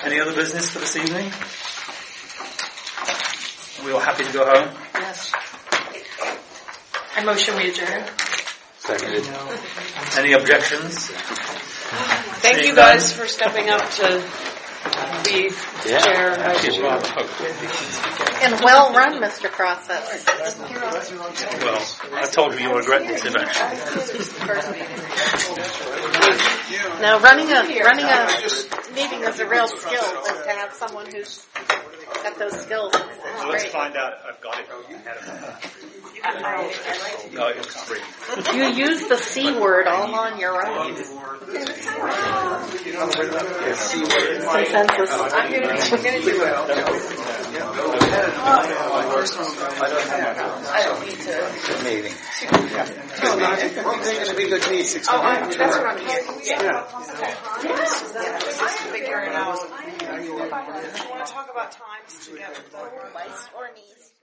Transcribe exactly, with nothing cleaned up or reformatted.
Any other business for this evening? Are we all happy to go home? Yes. I motion we adjourn. Seconded. Any objections? Thank Seeing you guys none? for stepping up to be Yeah. chair. And well run, Mister Crosset. Well, I told you you'll regret this eventually. No, running a running a meeting is a real skill. Is to have someone who's got those skills. It's, it's Well, let's great. find out if I've got it ahead of time. No, it's free. You use the C word all on your own. Consensus. I'm going to do it. I don't need to. Meeting. Oh, no, I think it's a good meeting. Oh, I, that's what I'm here. Yeah. I'm figuring out. I want to talk about times to get the Or knees.